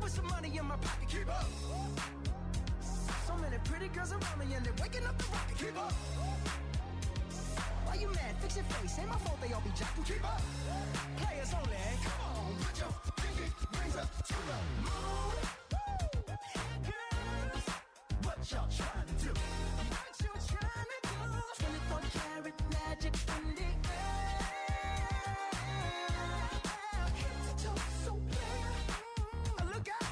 with some money in my pocket. Keep up. So many pretty girls around me and they're waking up the rocket. Keep up. Why you mad? Fix your face. Ain't my fault they all be jocking. Keep up. Players only. Come on, put your pinky rings up to the moon. Hey girls, what y'all trying to do? What you trying to do? 24 karat magic in the air. Head to toe so clear. Look out.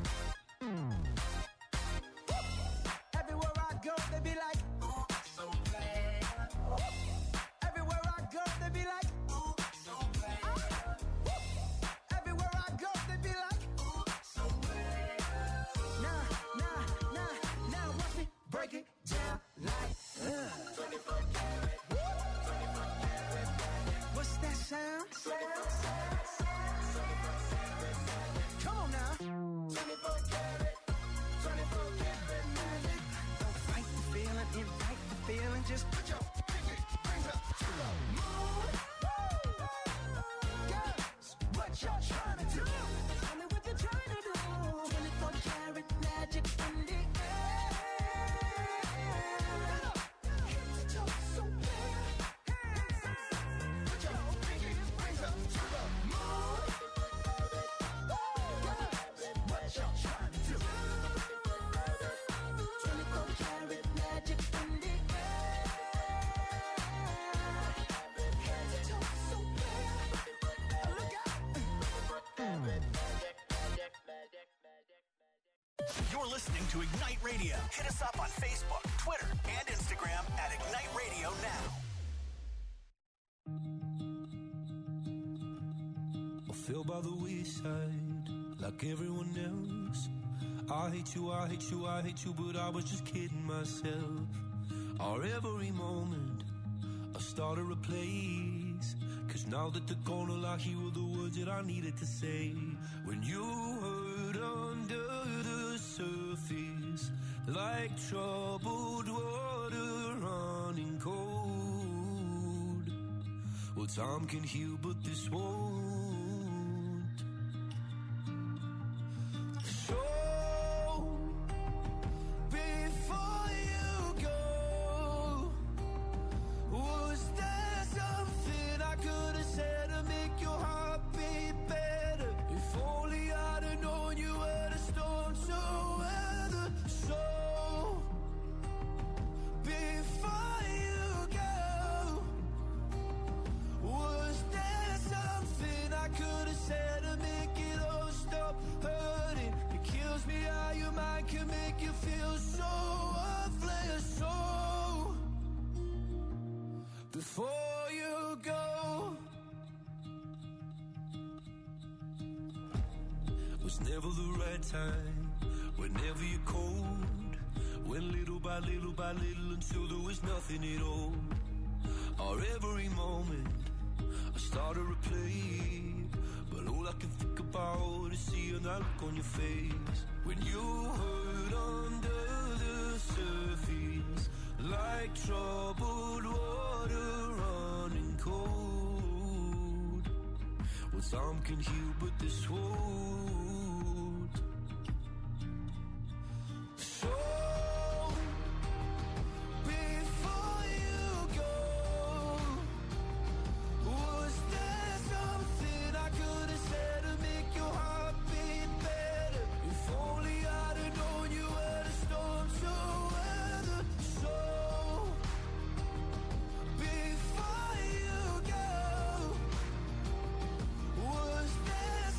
Everywhere I go, they be like, ooh, so bad. Everywhere I go, they be like, ooh, so bad. Everywhere I go, they be like, ooh, so bad. Now, watch me break it down like 24 karat, 24 karat. What's that sound? Come on now. 24 karat, 24 karat magic. Don't fight the feeling, invite the feeling. Just put your pinky rings up to the moon. Girls, what y'all trying to do? Tell me what you're trying to do. 24 karat magic in the air. Head to toe so clear. Put your pinky rings up to the moon. Girls, what y'all trying to do? 24 karat magic in the air. Head to toe so clear. Look out. You're listening to Ignite Radio. Hit us up on Facebook, Twitter, and Instagram at Ignite Radio Now. I fell by the wayside like everyone else. I hate you, I hate you, I hate you, but I was just kidding myself. Our every moment I started a place, 'cause now that they're gone, all I hear were the words that I needed to say. When you hurt under the surface, like troubled water running cold. Well, time can heal, but this won't. So, before you go, was there something I could have said to make your heart beat better? If only I'd have known you were the storm to weather. So, before you go, was there something I could have said to make it all stop hurting? It kills me how your mind can make you feel so worthless. So, before you go, was never the right time, whenever you're cold. Went little by little by little until there was nothing at all. Our every moment I started to play, but all I can think about is seeing that look on your face. When you hurt under the surface, like troubled water running cold. Well, some can heal, but this won't. So, before you go, was there something I could have said to make your heart beat better? If only I'd have known you were the storm to weather. So, before you go, was there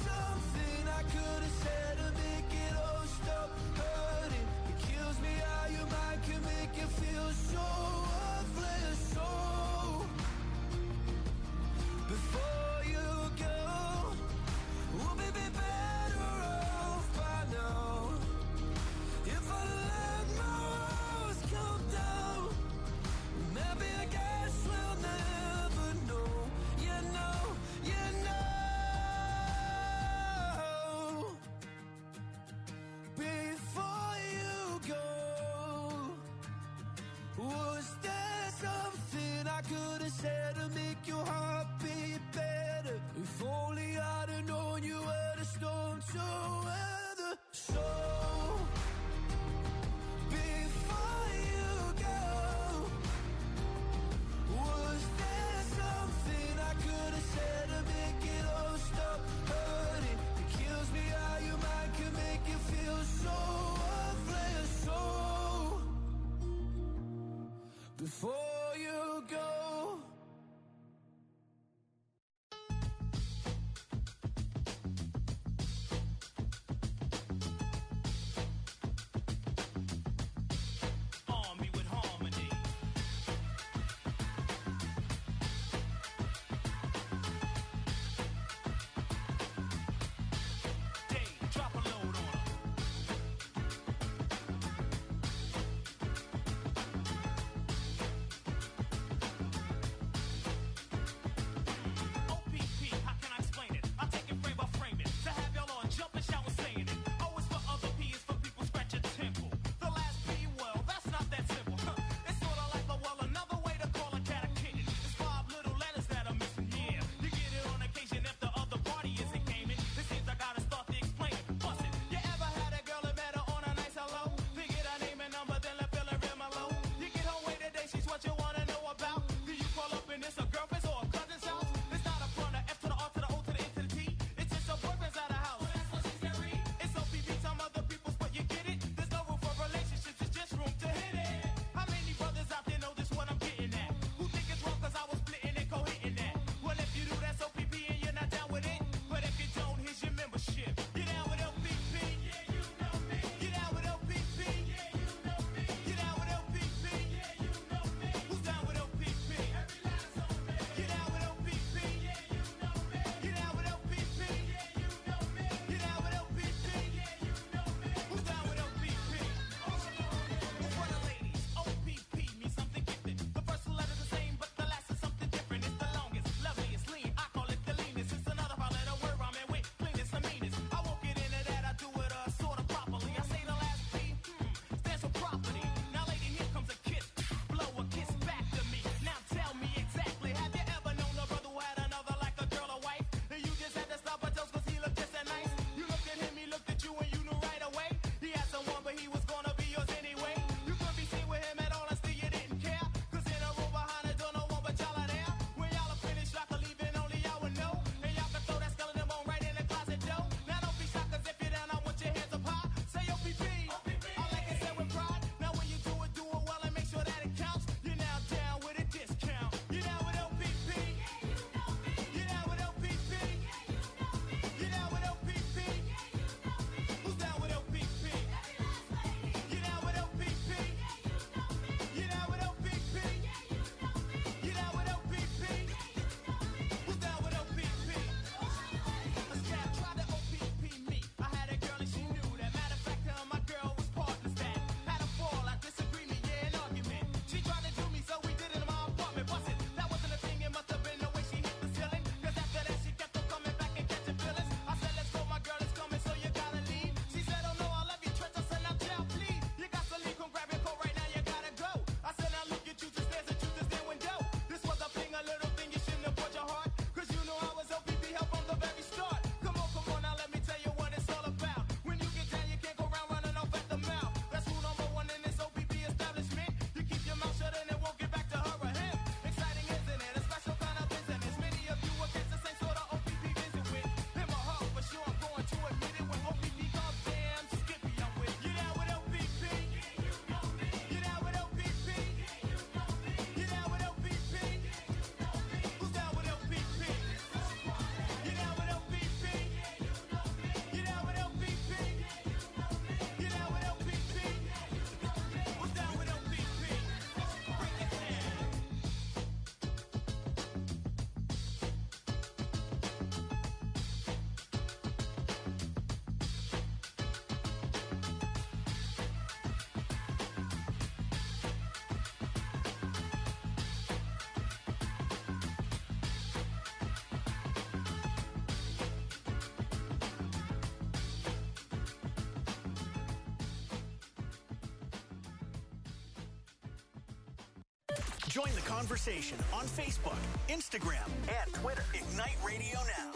Join the conversation on Facebook, Instagram, and Twitter. Ignite Radio Now.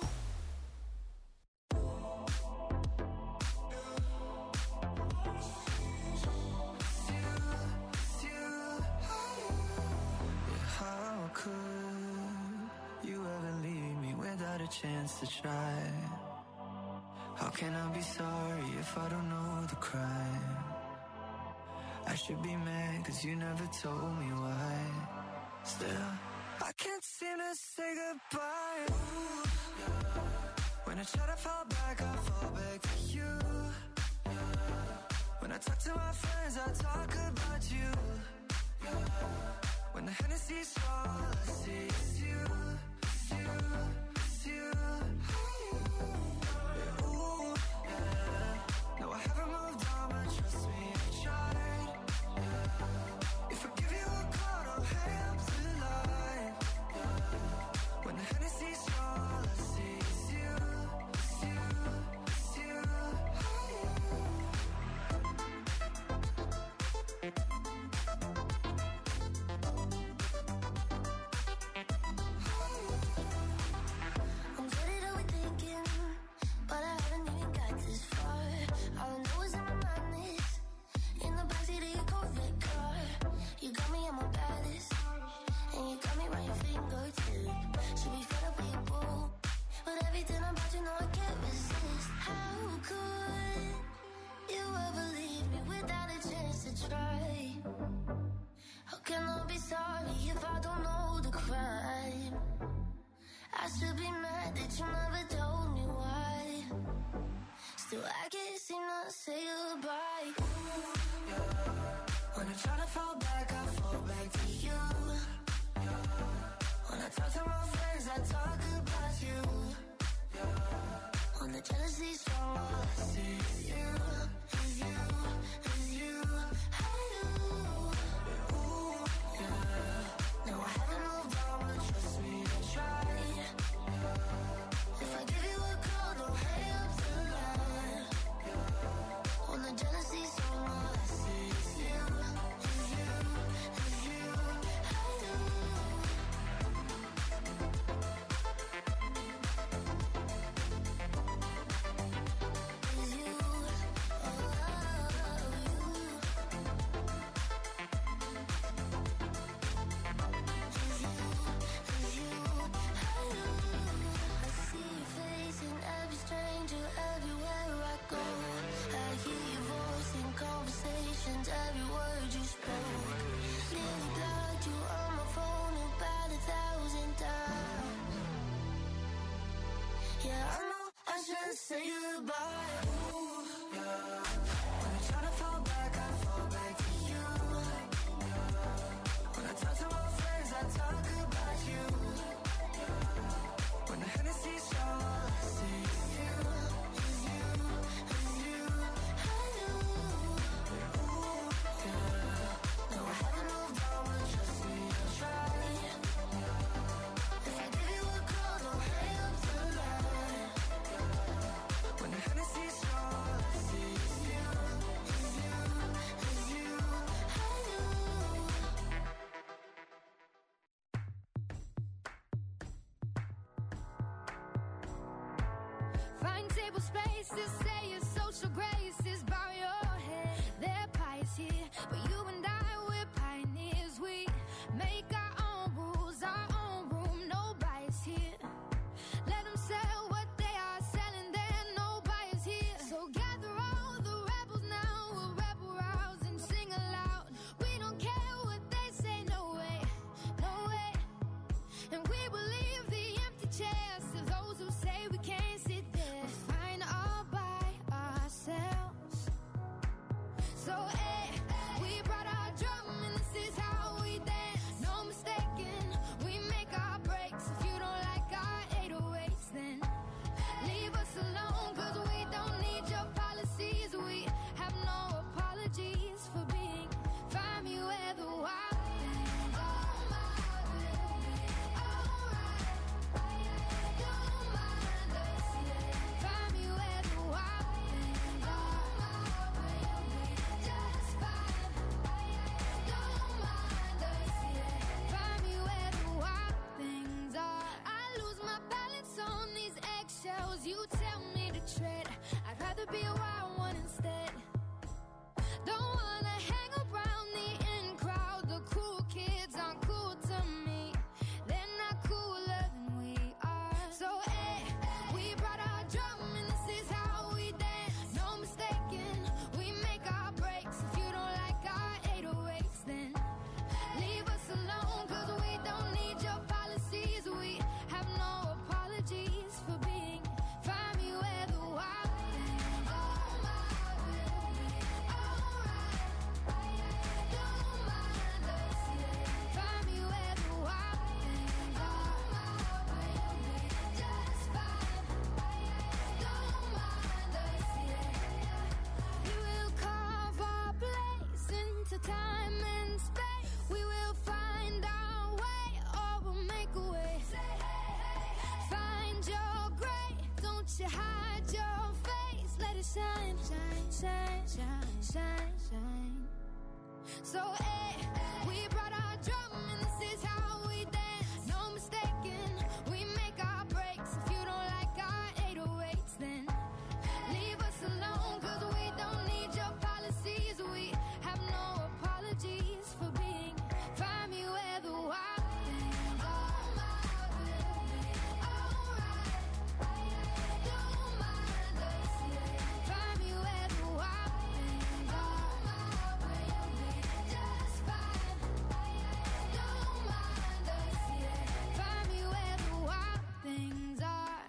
How could you ever leave me without a chance to try? How can I be sorry if I don't know the crime? I should be mad cause you never told me why. Still, I can't seem to say goodbye. Ooh, yeah. When I try to fall back, I fall back to you. Yeah. When I talk to my friends, I talk about you. Yeah. When the Hennessy's strong, all I see is you. It's you, it's you. Yeah, ooh, yeah. No, I haven't moved on, but trust me, I tried. Yeah. If I give you a call, don't hang up the line. Yeah. When the Hennessy's strong, all I see is you. It's you, it's you. I'm getting overthinking, but I haven't even got this far. All I know is in my mind is in the backseat of your Corvette car. You got me on my baddest, and you got me right your fingertip. Should be fed up with your boo, but everything about you know I can't resist. How could you ever leave me without a chance to try? How can I be sorry if I don't know the crime? I should be mad that you never told me why. Still, I can't seem to say goodbye. Ooh, yeah. When I try to fall back, I fall back to you. Yeah. When I talk to my friends, I talk about you. Yeah. When the jealousy's strong, all I see is you. Is you, is you. I do. Ooh, yeah. No, I haven't moved on, but trust me, I tried. If I give you a call, don't hang up the line. When the jealousy's strong, all I see is you. Is you, is you. I do. Is you, I see your face in every stranger everywhere I go. I hear your voice in conversations, every word you spoke. Nearly blocked you on my phone about 1,000 times. Yeah, I know I should say goodbye. Ooh, yeah. When I try to fall back, I fall back to you. Yeah. When I talk to my friends, I talk about you. When the Hennessy's strong, all I see is you. Is you, is you. I do. Ooh, yeah. No, I haven't moved on, but trust me, I tried. If I give you a call, don't hang up the line. When the Hennessy's strong, all I see is you. Is you, is you. I do. Find table spaces, say your social graces, bow your head. They're pious here, but you and I, we're pioneers. We make our own rules, our own room, no bias here. Let them sell what they are selling, there no bias here. So gather all the rebels now, we'll rebel rouse and sing aloud. We don't care what they say, no way, no way. And we will leave the empty chairs to those who say we can't sit there. We're fine all by ourselves. tread. I'd rather be a wild one instead. Don't wanna hang around the in crowd. The cool kids aren't cool to me. They're not cooler than we are. So we brought our drum and this is how we dance. No mistaking, we make our breaks. If you don't like our 808s, then leave us alone, 'cause we don't need your policies. We have no apologies for being. Find me where the wild things are. Don't mind us, yeah. Find me where the wild things are. Just vibe. Don't mind us, yeah. We will carve our place into time and space. We will find our way, or we'll make a way. Find your gray, don't you hide your face. Let it shine, shine, shine, shine, shine, shine. So we brought our drum and this is how we dance. No mistaking, we make our breaks. If you don't like our 808s, then leave us alone, 'cause we don't need your policies. We have no apologies for being. Find me where the wild things are. Don't mind us, yeah. Find me where the wild things are. Just vibe. Don't mind us, yeah. Find me where the wild things are.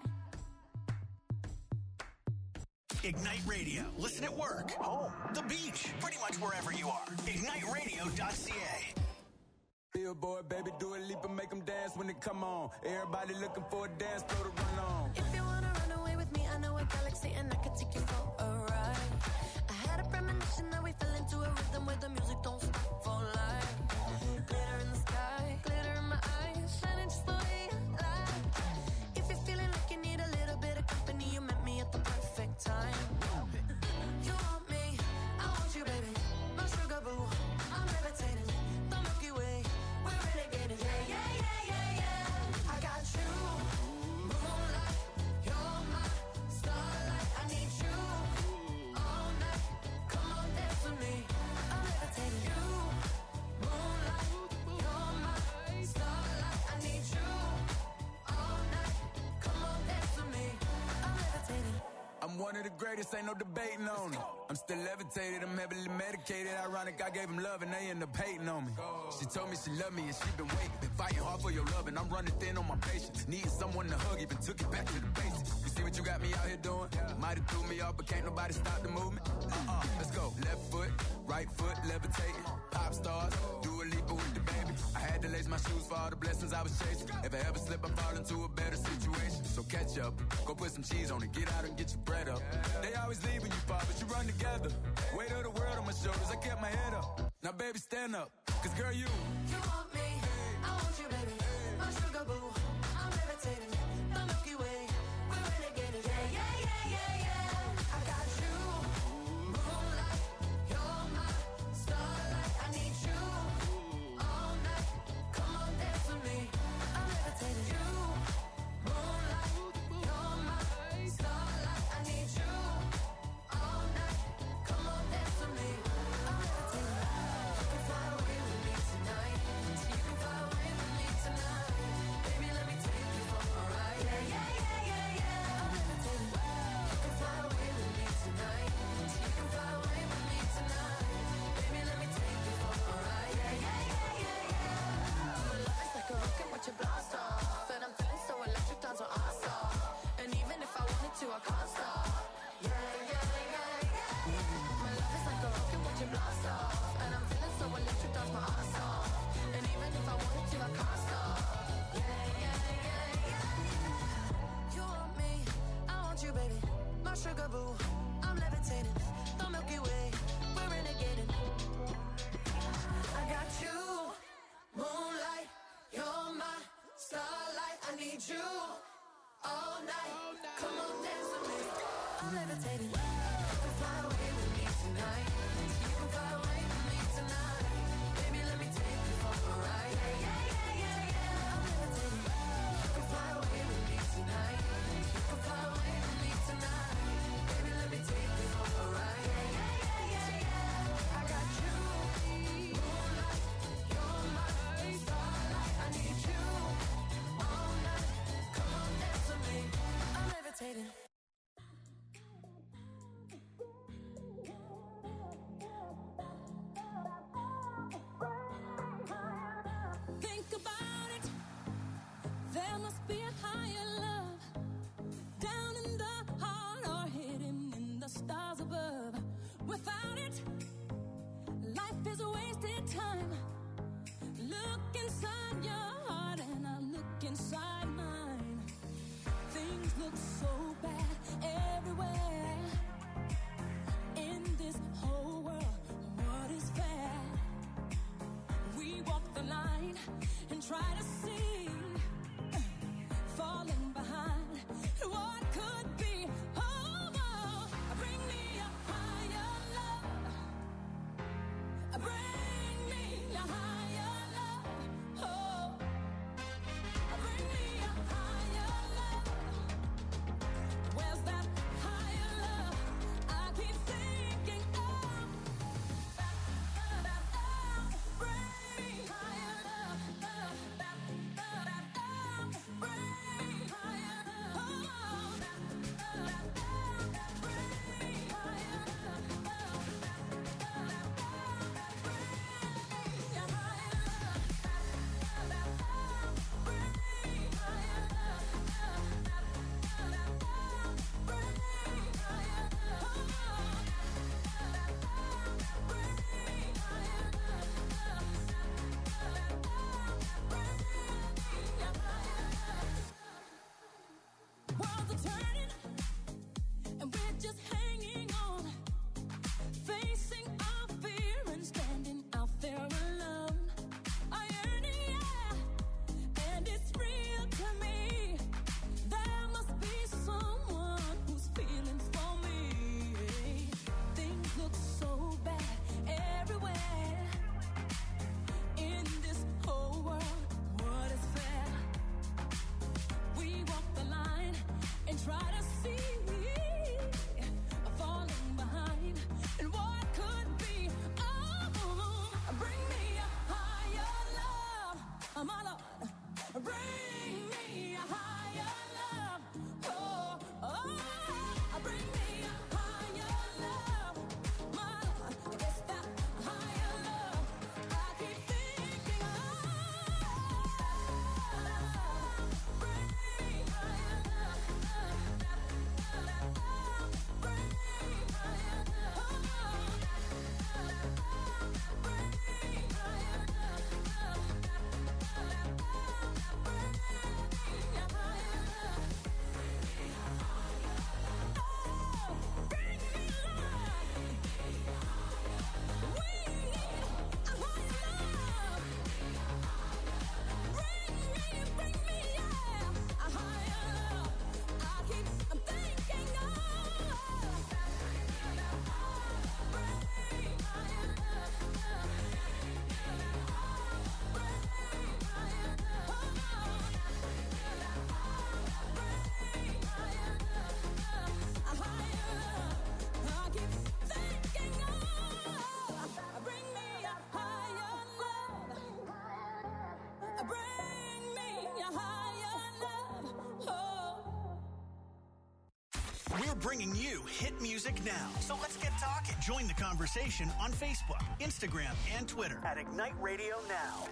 Ignite Radio. Listen at work, home, the beach, pretty much wherever you are. IgniteRadio.ca. Billboard, baby, do a leap and make them dance when they come on. Everybody looking for a dance floor to run on. If you wanna run away with me, I know a galaxy and I could take you for a ride. I had a premonition that we fell into a rhythm where the music don't stop for life. Glitter in the sky, glitter in my eyes, shining just the way I like. If you're feeling like you need a little bit of company, you met me at the perfect time. You want me, I want you, baby. My sugar boo, I'm levitating. The Milky Way, we're renegading. Yeah, yeah, yeah, yeah, yeah. I got you, moonlight. You're my starlight. I need you all night. Come on, dance with me. I'm levitating. You, moonlight. You're my starlight. I need you all night. Come on, dance with me. I'm levitating. I'm one of the greatest, ain't no debating on it. I'm still levitated, I'm heavily medicated. Ironic, I gave them love and they end up hating on me. She told me she loved me and she been waiting. Been fighting hard for your love and I'm running thin on my patience. Needing someone to hug, even took it back to the basics. You see what you got me out here doing? Might have threw me off, but can't nobody stop the movement. Let's go. Left foot, right foot, levitating. Pop stars, do a leap with the baby. I had to lace my shoes for all the blessings I was chasing. If I ever slip, I fall into a better situation. So catch up, go put some cheese on it, get out and get your bread up. They always leave when you fall, but you run together. Weight of the world on my shoulders, I kept my head up. Now baby, stand up, 'cause girl, you want me, I want you, baby. My sugar boo, I'm levitating. The Milky Way, we're renegading. Yeah, yeah, yeah, yeah, yeah. I got you, moonlight. You're my starlight. I need you all night. Come on, dance with me. I'm levitating. You, moonlight. You're my starlight. I need you all night. Come on, dance with me. I'm levitating. You can fly away with me tonight. So you can fly away with me tonight. Baby, let me take you for a ride. Yeah, yeah, yeah, yeah, yeah. I'm levitating. You can fly away with me tonight. So you can fly away with me tonight. Baby, let me take you for a ride. Yeah, yeah, yeah, yeah, yeah. My love is like a rocket, watch it blast off. And I'm feeling so electric, down to off. And even if I wanted to, I can't stop. Yeah, yeah, yeah, yeah. My love is like a rocket, watch it blast off. And I'm feeling so electric, dance my ass off. And even if I wanted to, I can't stop. Yeah, yeah, yeah, yeah. You want me, I want you, baby. My sugar boo, I'm levitating. The Milky Way, we're renegading. I got you, moonlight. You're my starlight. I need you all night. Come on, dance with me. I'm levitating. You can fly away with me tonight. You can fly away with me tonight. Baby, let me take you for a ride. Yeah, yeah, yeah, yeah, yeah. I'm levitating. You can fly away with me tonight. You can fly away with me tonight. be a higher love down in the heart or hidden in the stars above. Without it, life is a wasted time. Look inside your heart and I look inside mine. Things look so bad everywhere. In this whole world, what is fair? We walk the line and try to see, falling behind what could be. Oh, oh, bring me a higher love. Bring me a higher love. Oh, bring me a higher love. Where's that higher love? I keep thinking of. Bring me higher love. Bring me higher love. Worlds are turning, and we're just hanging on, facing our fear and standing out there alone. I yearn, yeah, and it's real to me. There must be someone who's feeling for me. Things look so bad everywhere. In this whole world, what is fair? We walk the line and try to see, falling behind and what could be. Oh, bring me a higher love, my Lord. Bring me a higher love. Oh, bring me a higher love, my Lord. It's that higher love I keep thinking of. Bring me higher love. Bring me higher love. Bring me higher love. We're bringing you hit music now. So let's get talking. Join the conversation on Facebook, Instagram, and Twitter at Ignite Radio Now.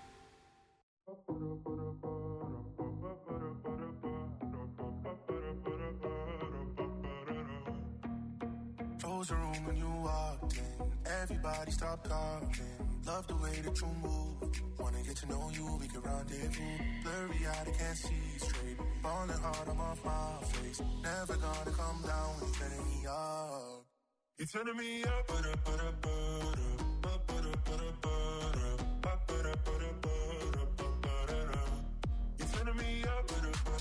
Close the room when you walked in. Everybody stop talking. Love the way that you move. Wanna get to know you, we can rendezvous. Blurry eyed, I can't see straight. Falling hard, I'm off my face. Never gonna come down when you're turning me up. You're turning me up. You're turning me up.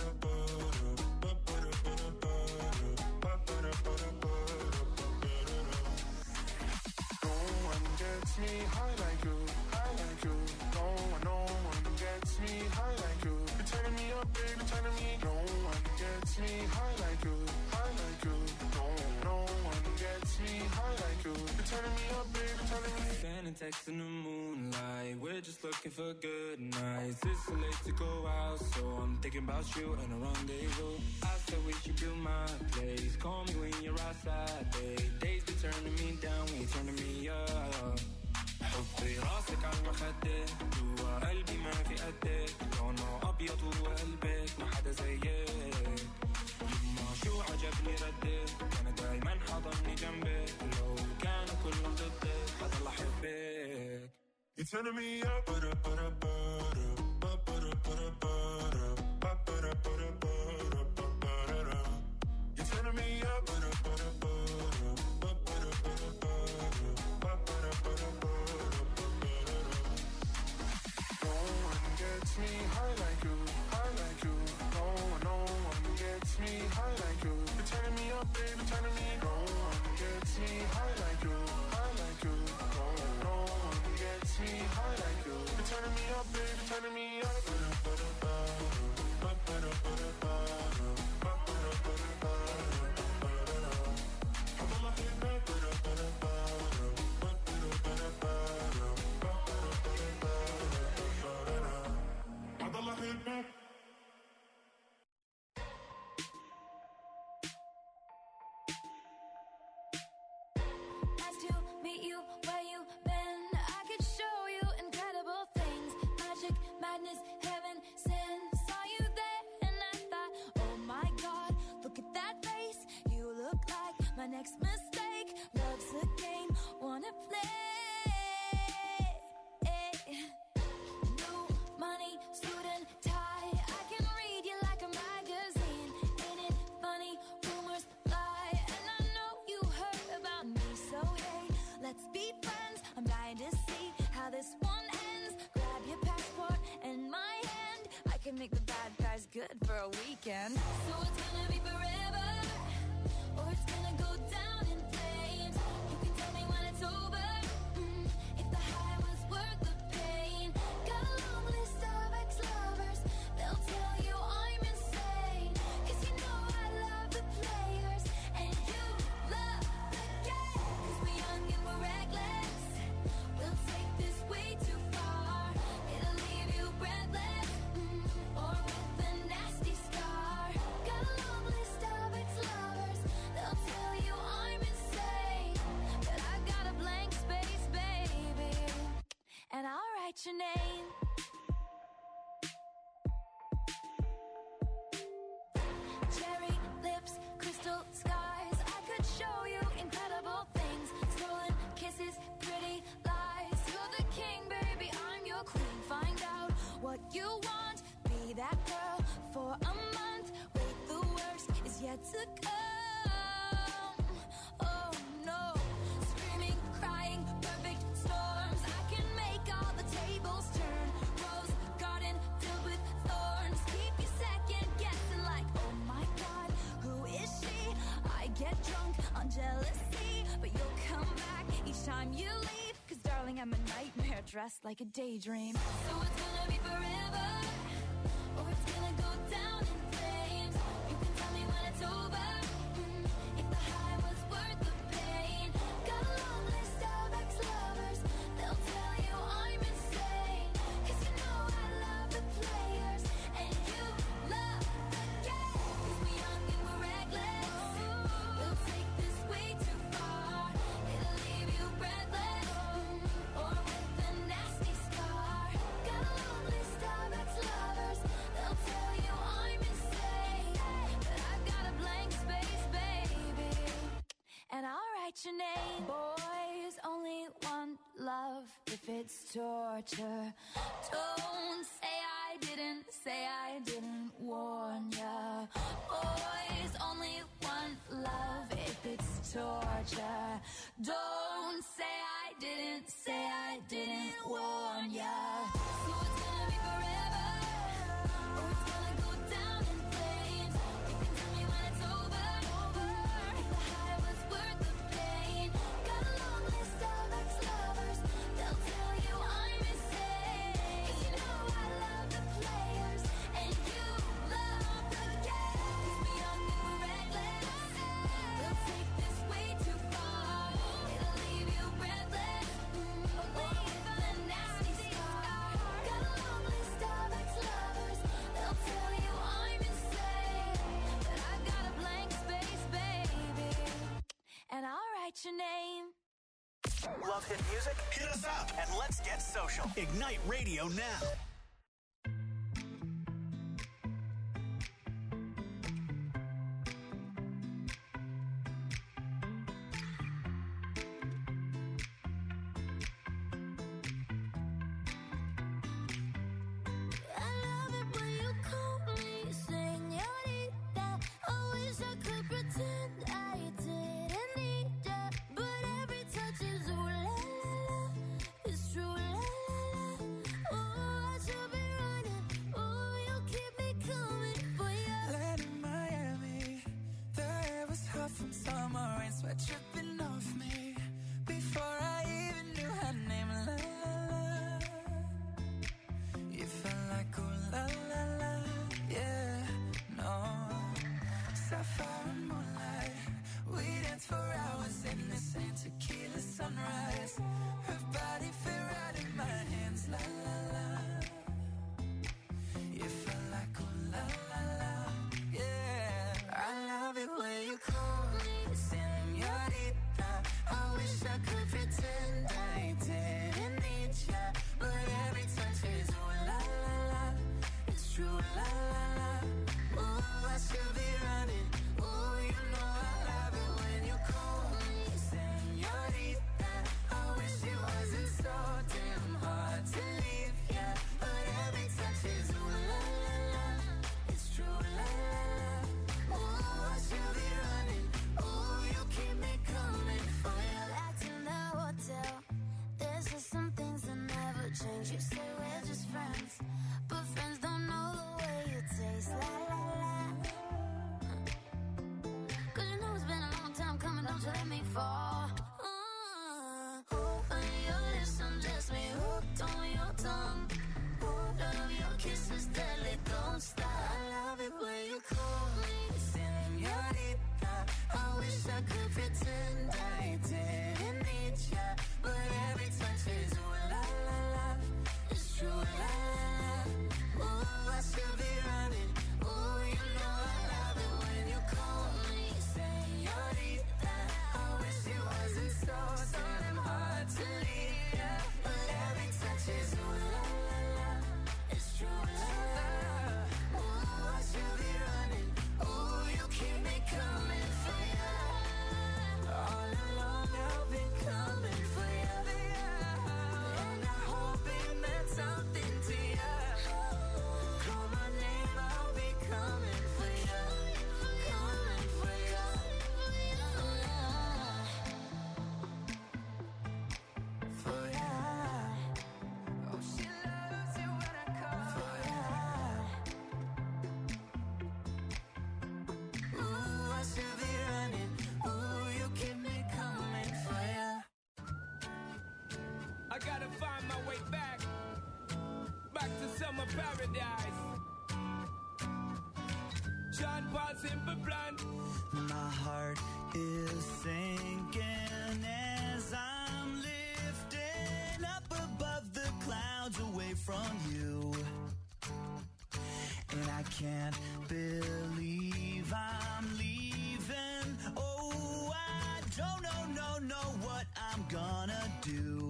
No one gets me high like you, high like you. No one gets me high like you. You're turning me up, baby, turning me. No one gets me high like you, high like you. No one gets me high like you. You're turning me up, baby, turning me. Sending texts in the moonlight. We're just looking for good nights. It's so late to go out, so I'm thinking about you and a rendezvous. I said we should build my place. Call me when you're outside, babe. Days be turning me down, when you're turning me up. حطي راسك على المخدة جوا قلبي ما في قدك لونه أبيض وقلبك يردد كان دايما حاضني جنبي لو كانوا كلهم ضدي هضل احبك. You're turning me up, butter, butter, butter, butter, butter, butter, butter, butter, butter, butter. You're turning me up, butter, butter, butter, butter, butter, butter, butter, butter, butter. No one gets me high like you, high like you. No one gets me high like you. You're turning me up, baby, turning me. No one gets me high like you, high like you. No one gets me high like you. You're turning me up, baby, turning me up. Nice to meet you where you been. I could show you incredible things. Magic, madness, heaven, sin. Saw you there and I thought, oh my God, look at that face. You look like my next mistake. Love's a game, wanna play. New money, suit and tie. I can read you like a magazine. Ain't it funny? Rumors fly, and I know you heard about me. So hey, let's be friends. I'm dying to see how this one ends. Grab your passport and my hand. I can make the bad guys good for a weekend. So it's gonna be forever, or it's gonna go down in flames. You can tell me when it's over, if the high was worth the pain. Got a long list of ex-lovers, they'll tell you I'm insane. 'Cause you know I love the players, and you love the game. 'Cause we're young and we're reckless, we'll take this way too far. It'll leave you breathless, or with a nasty scar. Got a long list of ex-lovers, they'll tell you I'm insane. But I got a blank space, baby, and I'll write your name. Cherry lips, crystal skies. I could show you incredible things. Stolen kisses, pretty lies. You're the king, baby, I'm your queen. Find out what you want. Be that girl for a month. Wait, the worst is yet to come. Oh no, screaming, crying, perfect storms. I can make all the tables turn. Rose garden filled with thorns. Keep you second guessing like, oh my God, who is she? I get drunk on jealousy, but you'll come back each time you leave. 'Cause darling, I'm a nightmare dressed like a daydream. So it's gonna be forever, or it's gonna go down in flames. You can tell me when it's over, if the high was worth the pain. Got a long list of ex-lovers, they'll tell you I'm insane. 'Cause you know I love the players, and you love the game. 'Cause we're young and we're reckless, we'll take this way too far. It'll leave you breathless, or with a nasty scar. Got a long list of ex-lovers, they'll tell you I'm insane. But I've got a blank space, baby, and I'll write your name. Boys only want love if it's torture. Don't say I didn't warn ya. Boys only want love if it's torture. Don't say I didn't warn ya. So it's gonna be forever, or it's gonna go down in flames. You can tell me when it's over, if the high was worth the pain. Got a long list of ex-lovers, they'll tell you I'm insane. 'Cause you know I love the players, and you love the game. 'Cause we're young and we're reckless, we'll take this way too far. It'll leave you breathless, or with a nasty scar. Got a long list of ex-lovers, they'll tell you I'm insane. But I've got a blank space, baby, and I'll write your name. Love hit music? Hit us up and let's get social. Ignite Radio now. were tripping off me before I even knew her name. La la la. You felt like ooh la la la. Yeah, no. Sapphire and moonlight, we danced for hours in the same tequila sunrise. Her body fit right in my hands. La la la. You felt like ooh la la la. Yeah, I love it when you call me señorita. I wish I could pretend I didn't need ya, but every touch is ooh la la la. It's true la la la. Ooh, I should be running. Ooh, you know I love it when you call me señorita. I wish it wasn't so damn hard to leave ya, but every touch is ooh la la la. It's true la la la. Ooh, I should be running. Ooh, you keep me coming for ya. Back to the hotel. There's just some things that never change. You say we're just friends, but friends don't know the way you taste. La la la. Cause you know it's been a long time coming, don't you let me fall. On your lips, undress me, hooked on your tongue. Love your kisses, deadly, don't stop. I love it when you call me señorita. I wish I could pretend I didn't need ya, but every touch is ooh la la la. It's true la la la. Ooh, I should be running. Ooh, you know I love it when you call me señorita. I wish it wasn't so damn hard to leave ya, but every touch is ooh la la la. It's true la la la. Ooh, I should be running. Ooh, you keep me coming for ya. All along I've been coming for ya, and I hope it meant something to ya. Call my name, I'll be coming for ya, coming for ya. For ya. Oh, she loves it when I call for ya. Ooh, I should be running. Ooh, you keep me coming for ya. I gotta find my way back to summer paradise. Sean Paul Simple Plan. My heart is sinking as I'm lifting up above the clouds away from you. And I can't believe I'm leaving. Oh, I don't know what I'm gonna do.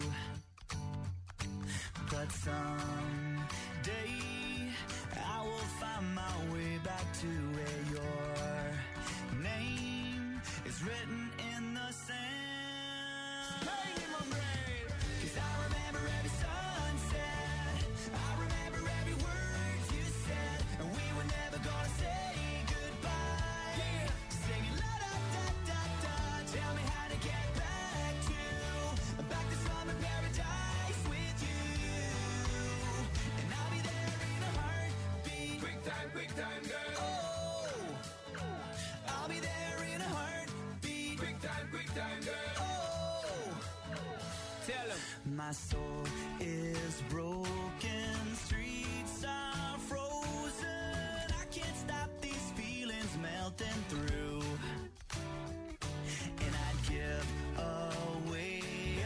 But someday I will find my way back to where your name is written in the sand. Pain in my brain. 'Cause I remember every sunset, I remember every word you said, and we were never gonna say goodbye. Yeah. Singing la da da da da, tell me how to get back to summer paradise with you. And I'll be there in a heartbeat. Quick time, girl. Oh, I'll be there in a heartbeat. Quick time, girl. Oh, Tell him. my soul is broken, streets are frozen. I can't stop these feelings melting through. And I'd give away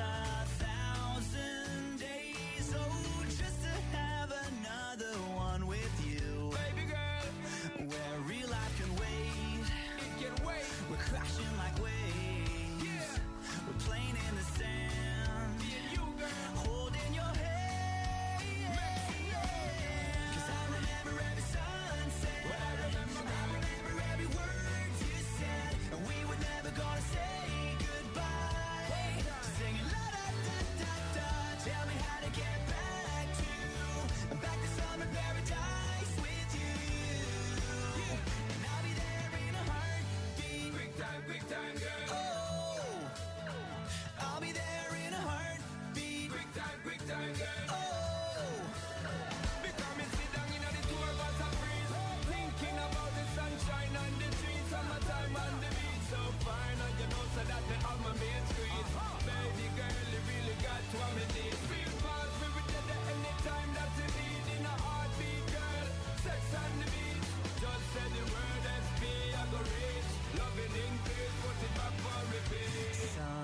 1,000 days, oh, just to have another one with you. Baby girl, Where real life can wait, it can wait. we're crashing like waves. Yeah. We're playing in the sand, Me and you, girl. holding your hand. of my main street. Baby girl, you really got what me need. Feel fast, we will get there anytime that you need. In a heartbeat, girl, sex on the beat. Just say the word SP, I go reach. Loving in peace, put it back for repeat.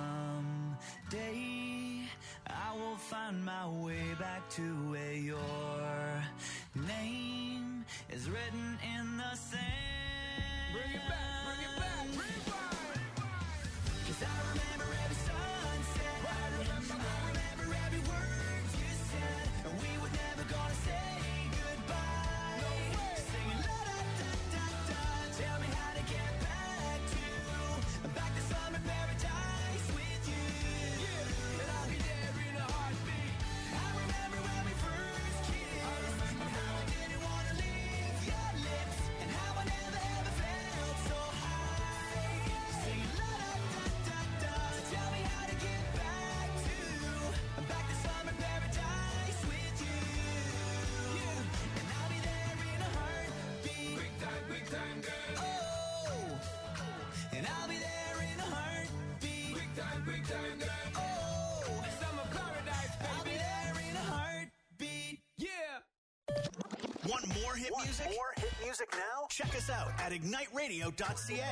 Someday I will find my way back to where your name is written in the sand. Bring it back, bring it back, rewind. 'Cause I remember every sunset. I remember every word you said. And we were never gonna say goodbye. No way. Singing la da da da da. Tell me how to get back to summer paradise with you. Yeah, and I'll be there in a heartbeat. I remember when we first kissed, and how I didn't want to leave your lips, and how I never ever felt so high. Singing la da da da da. Tell me how to get back to summer paradise with you. Yeah, and I'll be there in a heartbeat. Quick time, girl. Oh, and I'll be there in a heartbeat. Quick time, girl. Oh, Summer paradise, I'll be baby. there in a heartbeat. Yeah. Want more hit music? More hit music now? Check us out at igniteradio.ca.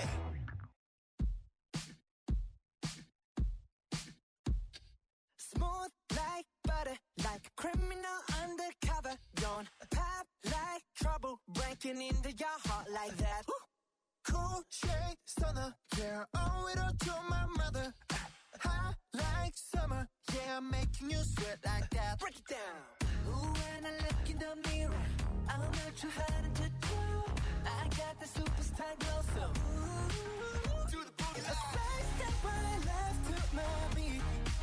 Smooth like butter, like a criminal undercover. Don't pop like trouble, breaking into your heart like that. Cool shade stunner, yeah, owe it all to my mother. Hot like summer, yeah, I'm making you sweat like that. Break it down. Ooh, when I look in the mirror, I'm not too hard to do. I got the superstar glow, so ooh, to the boogie line. A side step right left to my beat.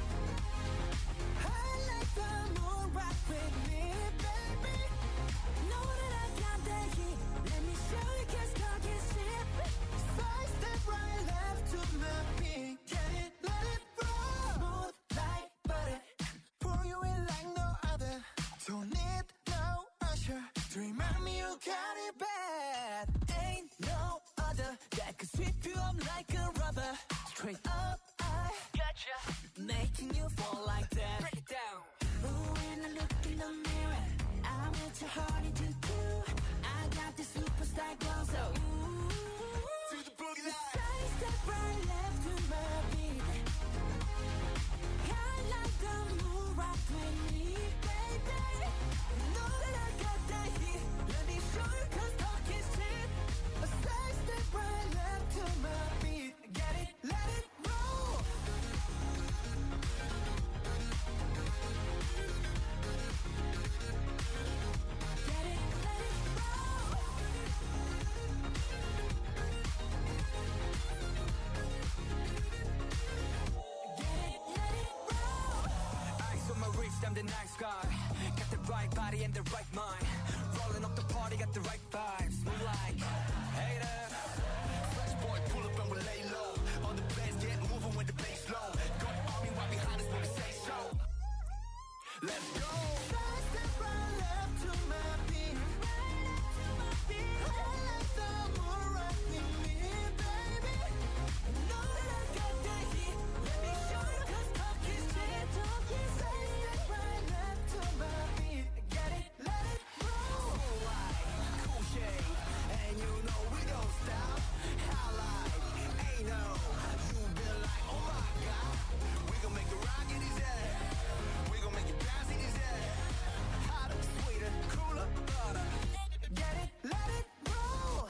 I like the moon rock with me, baby. Know that I got that heat. Let me show you, 'cause talk is cheap. Side step right left to my beat. Get it, let it roll. Smooth like butter. Pour you in like no other. Don't need no usher to remind me you got it bad. Ain't no other that could sweep you up like a rubber. Straight up, I gotcha, making you fall like that. Break it down. Ooh, when I look in the mirror, I'm at your heart into two. I got the superstar glow, so ooh, to the boogie line. Side step right left to my beat. I like the moon rock with me, baby. Know that I got that heat. Let me show you, 'cause talk is cheap. A side step right left to my beat. Get it, let it roll. Get it, let it roll. Get it, let it roll. Eyes on my wrist, I'm the nice guy. Got the right body and the right mind. Rolling up the party, got the right vibes. Move like, hey there. Fresh boy, pull up and we lay low. All the players get moving with the bass low. Got the army right behind us when we say so. Let's go. Side step right left to my beat. I like the moon rock with me, baby. Know that I got that heat. Let me show you, 'cause talk is cheap. Side step right left to my beat. Get it, let it roll. Cool shade, and you know we don't stop. Highlight, ain't no. You been like, oh my God. We gon' make the rock in his head. We gon' make it bounce in his head. Hotter, sweeter, cooler, butter. Get it, let it roll.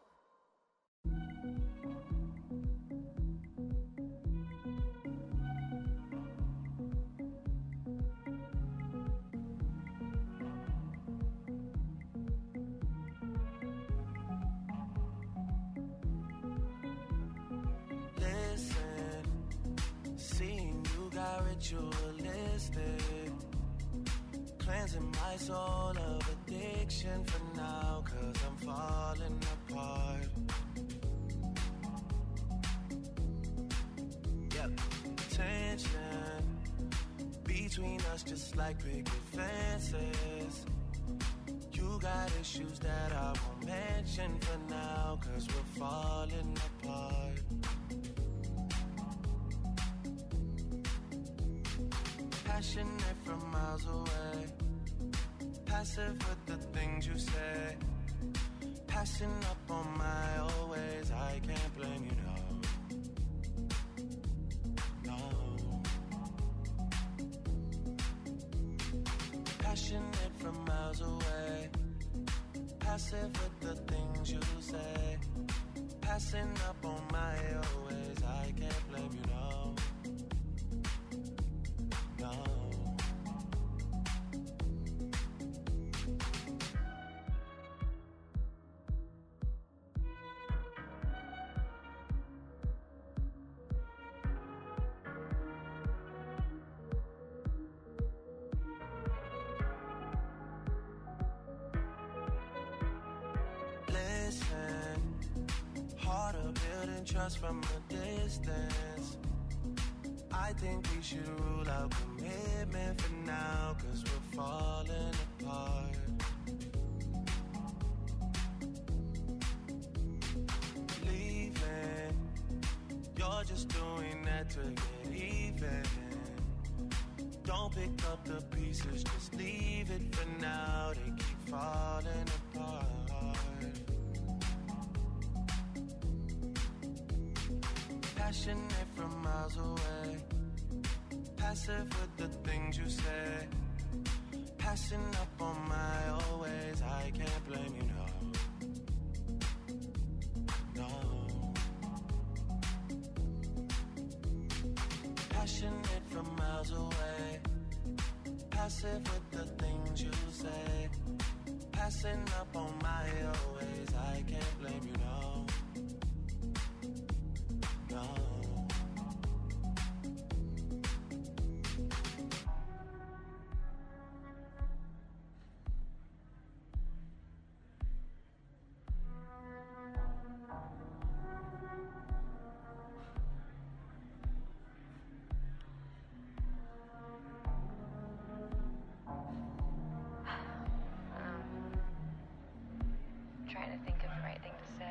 Listen, seeing you got ritualistic, cleansing my soul of addiction for now, 'cause I'm falling apart. Yep, tension between us just like picket fences. You got issues that I won't mention for now, 'cause we're falling apart. passionate from miles away, passive with the things you say, passing up on my old ways. I can't blame you, no. Passionate from miles away, passive with the things you say, passing up on my old ways. I can't blame you, no. No. Trust from a distance. I think we should rule out commitment for now, 'cause we're falling apart. Leaving, you're just doing that to get even. Don't pick up the pieces, just leave it for now. They keep falling apart. Passionate from miles away, passive with the things you say, passing up on my old ways. I can't blame you, no. No. Passionate from miles away, passive with the things you say, passing up on my old ways. I can't blame you, no. No. Trying to think of the right thing to say.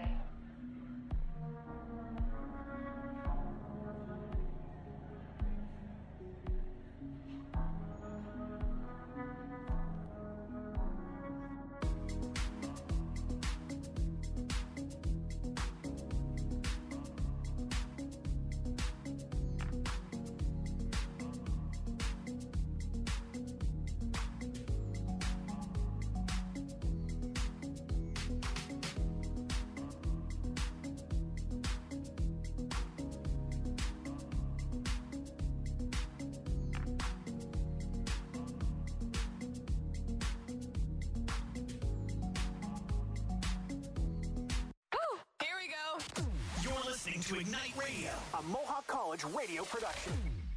To Ignite Radio, a Mohawk College radio production.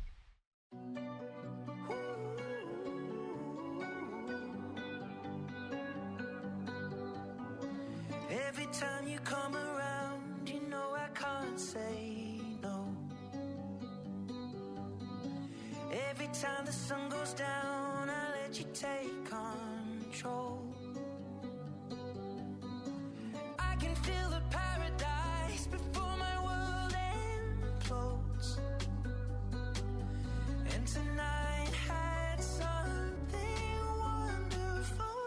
Every time you come around, you know I can't say no. Every time the sun goes down, I let you take control. I can feel the paradise before my world implodes. And tonight had something wonderful.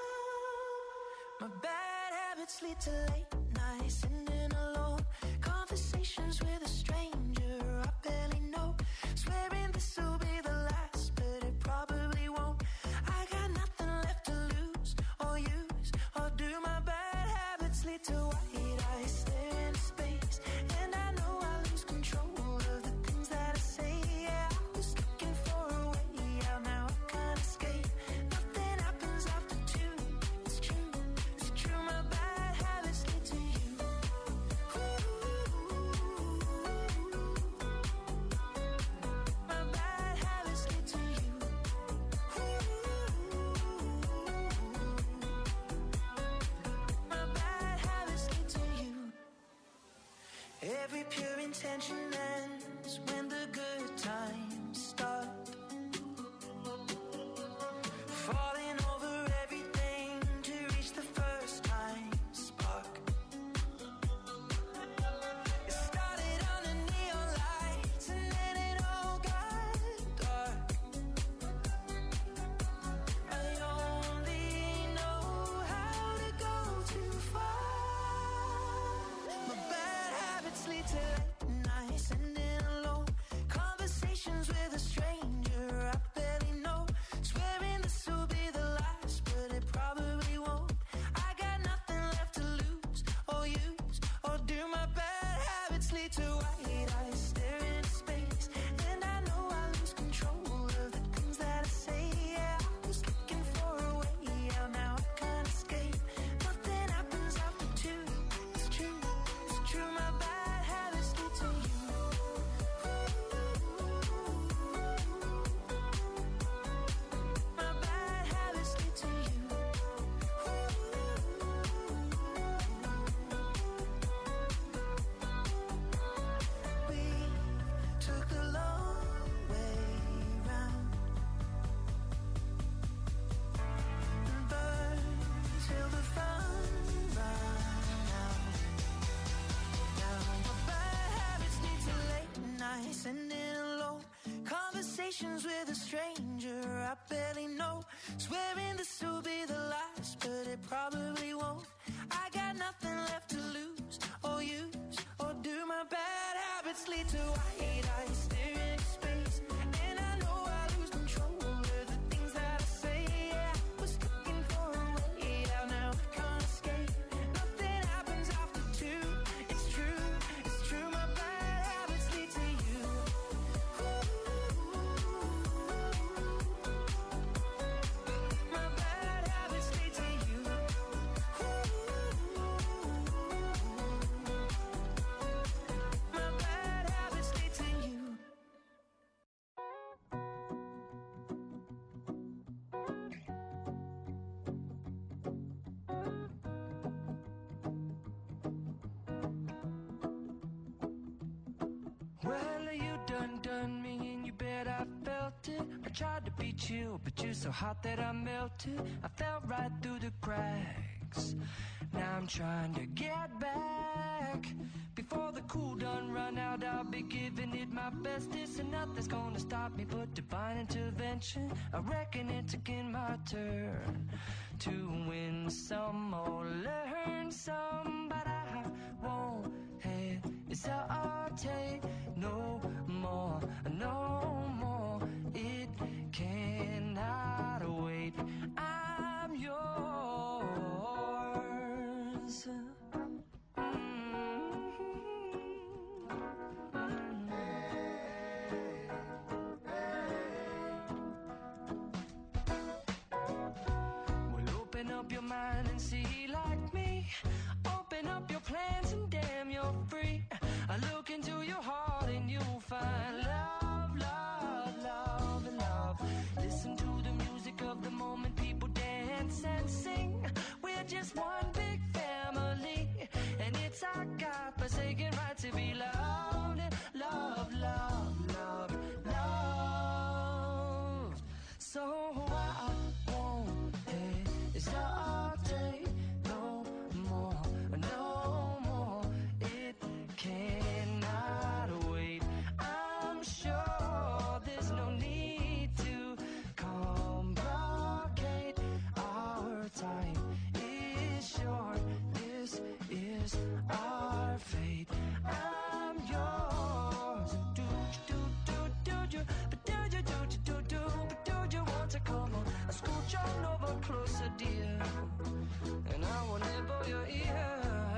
My bad habits lead to late nights, sitting alone, conversations with a stranger I barely know, swearing this will be the last, but it probably won't. I got nothing left to lose or use, or do my bad habits lead to white eyes stare into space, and I know I lose control of the things that I say. Yeah, I was looking for a way out, now I can't escape. Nothing happens after two. It's true, it's true. My bad habits lead to you. My bad habits lead to you. My bad habits lead to you. Every pure intention ends when the good times start. Falling over everything to reach the first time spark. It started under neon lights and then it all got dark. conversations with a stranger I barely know. Swearing this will be the last, but it probably won't. I got nothing left to lose or use, or do my bad habits lead to white eyes staring into space? And I know I lose control of the things that I say. Yeah, I was looking for a way out, now I can't escape. Nothing happens after two. It's true, my bad habits lead to you. My bad habits lead to you. My bad habits lead to you. Well, you done me and you bet I felt it. I tried to be chill, but you're so hot that I melted. I fell right through the cracks. Now I'm trying to get back. Before the cool done run out, I'll be giving it my bestest, and nothing's gonna stop me but divine intervention. I reckon it's again my turn to win some or learn some, but I won't hesitate no more, no more. It cannot wait. I'm yours. Well, open up your mind and see like me. Open up your plans and damn, you're free. I look into your heart and you'll find love, love, love, and love. Listen to the music of the moment, people dance and sing. We're just one big family, and it's our God-forsaken right to be loved. Love, love, love, love. So I won't hesitate no more, no more. It cannot wait. I'm sure there's no need to complicate. Our time is short. This is our fate. I'm yours. Do you, but do you want to come on? Scooch on over closer, dear, and I will nibble your ear.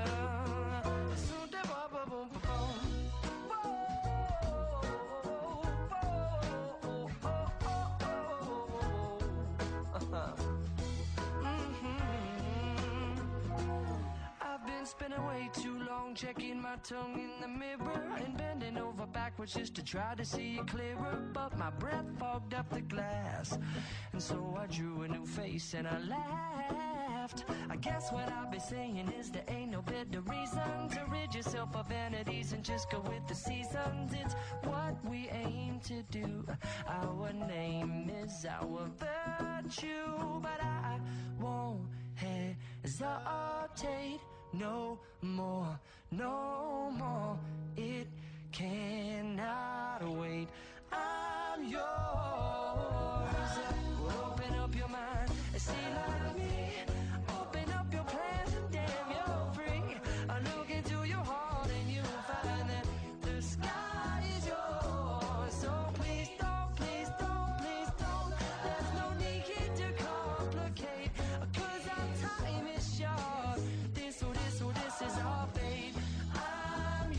I've been spinning way too long, checking my tongue in the mirror and bending over backwards just to try to see it clearer. But my breath fogged up the glass, and so I drew a new face and I laughed. I guess what I'll be saying is there ain't no better reason to rid yourself of vanities and just go with the seasons. It's what we aim to do. Our name is our virtue, but I won't hesitate no more, no more. It cannot wait. I'm yours. Open up your mind and see like me. Open up your plans and damn, you're free. I look into your heart and you'll find that the sky is yours. So please don't, please don't, please don't. There's no need to complicate, 'cause our time is short. This is our fate. I'm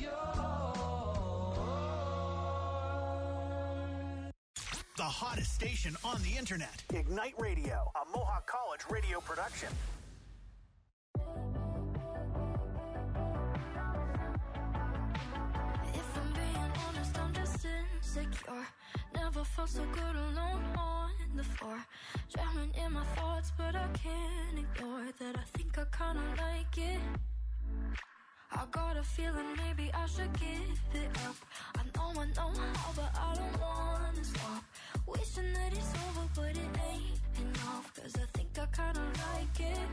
yours. The hottest station on the internet. Ignite Radio, a Mohawk College radio production. If I'm being honest, I'm just insecure. Never felt so good alone on the floor. Drowning in my thoughts, but I can't ignore that. I think I kinda like it. I got a feeling maybe I should give it up. I know how, but I don't wanna stop. Wishing that it's over, but it ain't enough. 'Cause I think I kinda like it.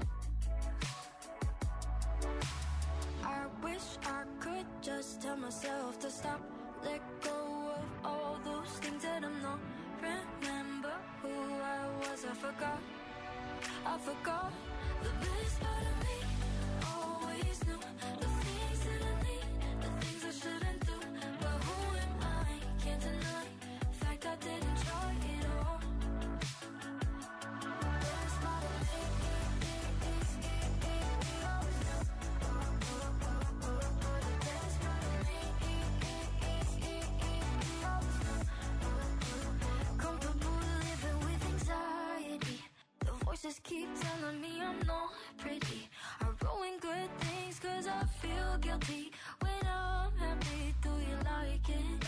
I wish I could just tell myself to stop. Let go of all those things that I'm not was, I forgot the best part of me. Always knew the things that I need, the things I shouldn't do. But who am I? Can't deny the fact I didn't try it all. The best part of me is always knew. The best part of me is always knew. Comfortable living with anxiety. The voices keep telling me I'm not pretty. I ruin good things cause I feel guilty. When I'm happy, do you like it?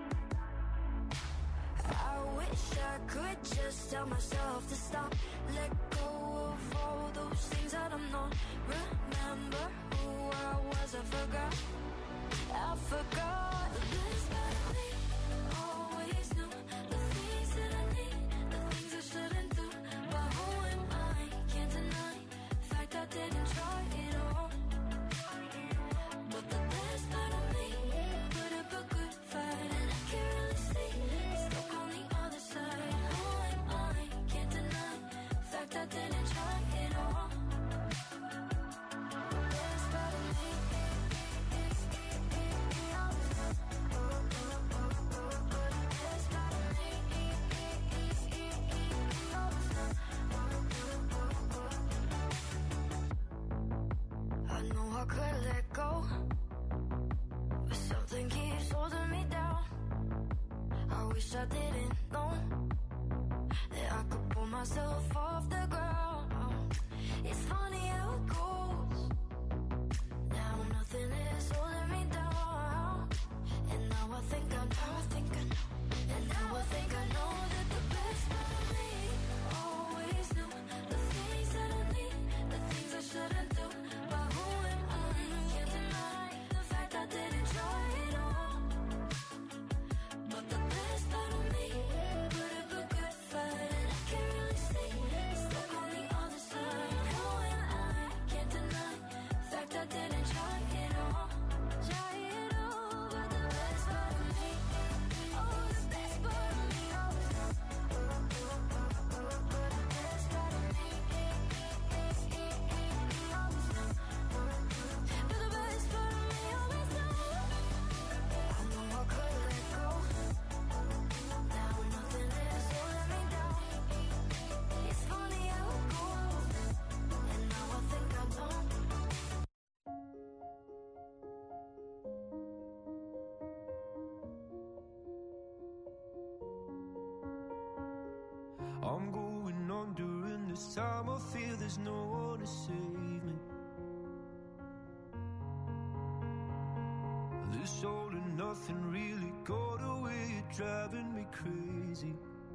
I wish I could just tell myself to stop. Let go of all those things that I'm not. Remember who I was, I forgot. The best part of me. Always knew the things that I need, the things I shouldn't do. But who am I? Can't deny the fact I didn't try it all. But the best part of me put up a good fight, and I can't really see it's stuck on the other side. Who am I? Can't deny the fact I didn't try it all. The best part of me is always knew. The best part of me is always knew. I know I could let go, but something keeps holding me down. I wish I didn't know that I could pull myself off the ground. It's funny how it goes. Now nothing is holding me down. And now I think I know. And now I think I know that the best part of me always knew the things that I need, the things I shouldn't do. But who am I? Can't deny the fact I didn't try it all. But the best part of me put up a good fight, and I can't really see it's stuck on the other side. Who am I? Can't deny the fact I didn't try it all. But the best part of me, oh, the best part of me always knew. But the best part of me always knew. But the best part of me always knew. I know I could let go. Now nothing is holding me down. It's funny how it goes. And now I think I don't. I'm going on during this time. I feel there's no one to save me. This all and nothing really got away. You're driving me crazy.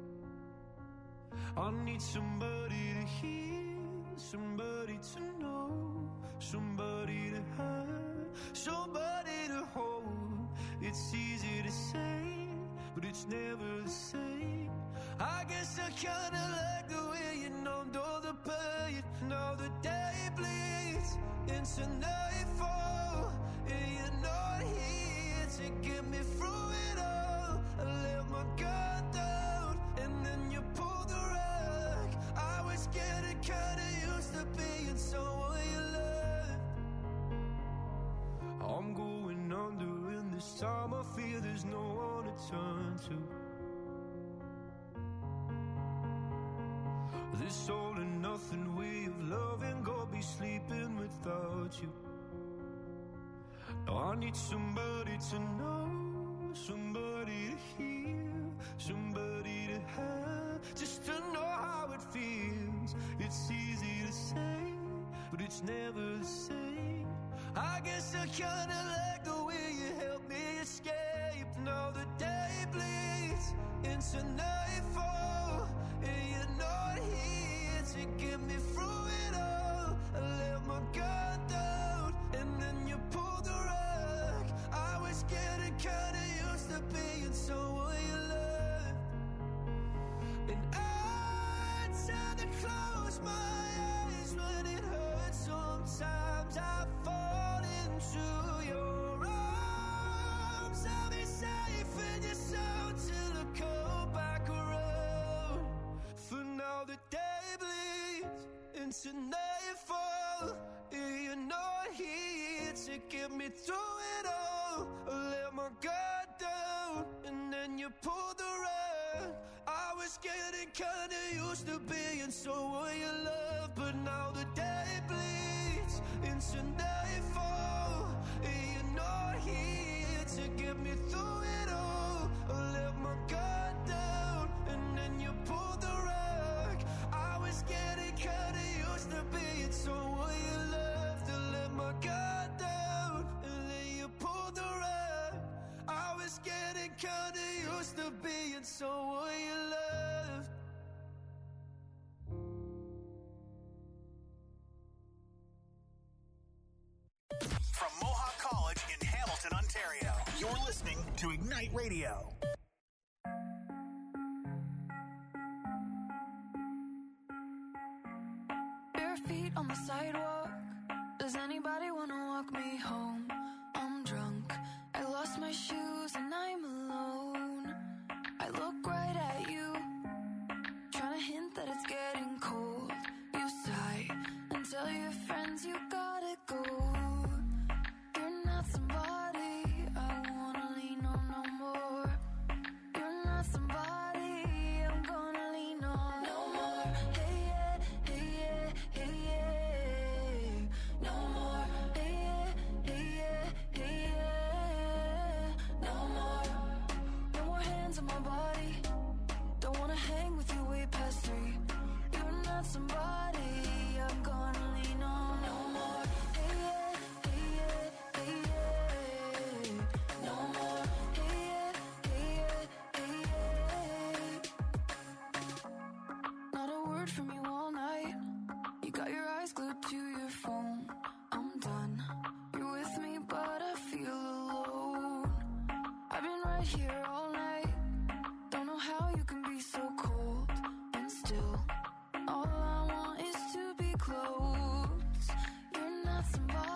I need somebody to hear, somebody to know, somebody to have, somebody to hold. It's easy to say, but it's never the same. I guess I kinda like the way you numbed all the pain. Now the day bleeds into nightfall, and you're not here to get me through it all. I let my guard down, and then you pulled the rug. I was getting kinda used to being someone you loved. I'm going under, and this time I feel there's no one to turn to. This all and nothing way of loving, go be sleeping without you. Now I need somebody to know, somebody to hear, somebody to have, just to know how it feels. It's easy to say, but it's never the same. I guess I kinda like the way you help me escape. Now the day bleeds into nightfall, and you're not here to get me through it all. I let my guard down, and then you pulled the rug. I was getting kinda used to being someone you loved. And I tend to close my eyes when it hurts. Sometimes I fall into your arms. I'll be safe in your soul till I come back around. For now the into nightfall. You're not here to get me through it all. I let my guard down, and then you pulled the rug. I was getting kinda used to being someone you love, but now the day bleeds into nightfall. You're not here to get me through it all. I let my guard down, and then you pulled the rug. I was getting kinda used to being someone you loved. I let my guard down, and then you pulled the rug. I was getting kinda used to being someone you loved. From Mohawk College in Hamilton, Ontario, you're listening to Ignite Radio. Bare feet on the sidewalk. Does anybody wanna walk me home? I'm drunk. I lost my shoes and I'm alone. I look right at you, trying to hint that it's getting cold. You sigh and tell your friends you gotta go. You're not somebody I wanna lean on no more. You're not somebody I'm gonna lean on no more. Hey yeah, hey yeah, hey yeah. No more. Hey yeah, hey yeah, hey yeah. No more. No more hands on my body. Don't wanna hang with you way past 3. You're not somebody I'm gonna lean on no more. Hey yeah, hey yeah, hey yeah. No more. Hey yeah, hey yeah, hey yeah. Not a word from you all night. You got your eyes glued to your phone. I'm done. You're with me, but I feel alone. I've been right here all night. Don't know how you can be so cold and still. All I want is to be close. You're not somebody